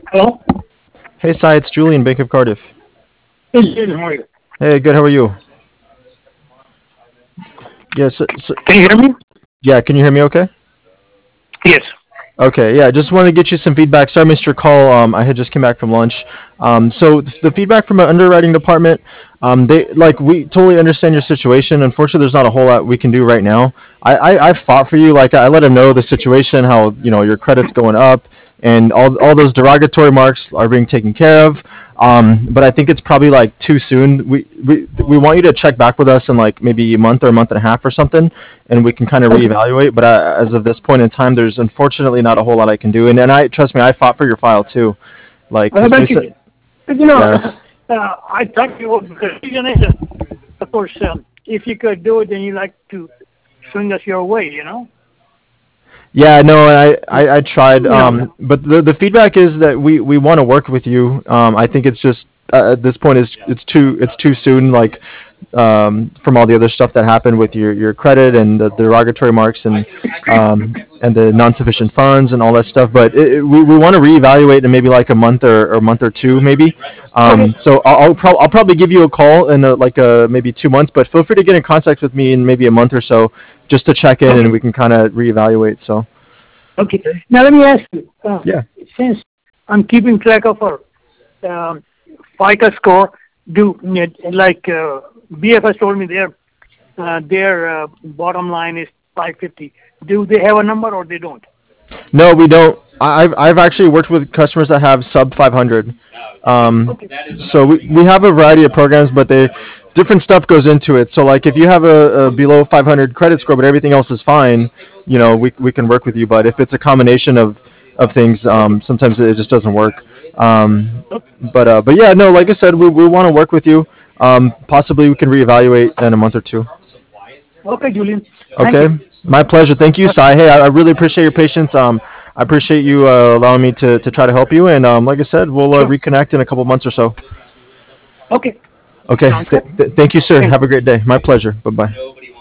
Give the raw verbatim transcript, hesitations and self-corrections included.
Hello? Hey, Sai, it's Julian, Bank of Cardiff. Hey, Jason, how are you? Hey, good. How are you? Yes. Yeah, so, so, Can you hear me? yeah, can you hear me? Okay. Yes. Okay. Yeah, just want to get you some feedback. Sorry, I missed your call. Um, I had just came back from lunch. Um, so th- the feedback from our underwriting department, um, they like we totally understand your situation. Unfortunately, there's not a whole lot we can do right now. I, I, I fought for you. Like I let them know the situation, how you know your credit's going up, and all all those derogatory marks are being taken care of. Um, but I think it's probably like too soon. We, we we want you to check back with us in like maybe a month or a month and a half or something, and we can kind of Okay. reevaluate. But I, as of this point in time, there's unfortunately not a whole lot I can do. And and I trust me, I fought for your file too. Like Well, as soon thank as you. But, you know, yes, uh, I thought you would, because you know, of course, um, if you could do it, then you like to swing us your way, you know? yeah, no, I, I, I tried, You know, um, but the the feedback is that we, we want to work with you. Um, I think it's just uh, at this point is it's too it's too soon. Like um, from all the other stuff that happened with your, your credit and the derogatory marks and um, and the non-sufficient funds and all that stuff. But it, it- we, we want to reevaluate in maybe like a month or, or a month or two maybe. okay. Um, so I'll I'll, prob- I'll probably give you a call in uh like uh maybe two months. But feel free to get in contact with me in maybe a month or so just to check in and Okay. we can kind of reevaluate. So. Okay. Now, let me ask you, uh, Yeah. since I'm keeping track of our um, FICA score, do, like, uh, B F S told me their, uh, their uh, bottom line is five fifty. Do they have a number or they don't? No, we don't. I- I've I've actually worked with customers that have sub five hundred. Um, Okay. so we, we have a variety of programs, but they different stuff goes into it. So like if you have a, a below five hundred credit score, but everything else is fine, you know, we, we can work with you. But if it's a combination of of things, um, sometimes it just doesn't work. Um, but uh, but yeah, no, like I said, we, we want to work with you. Um, possibly we can reevaluate in a month or two. Okay, Julian. Thank Okay, you. my pleasure. Thank you, Okay. Sai. Hey, I, I really appreciate your patience. Um, I appreciate you uh, allowing me to, to try to help you. And um, like I said, we'll uh, Sure. reconnect in a couple months or so. Okay. Okay. Sounds Th- good. th- thank you, sir. Thanks. Have a great day. My pleasure. Bye bye.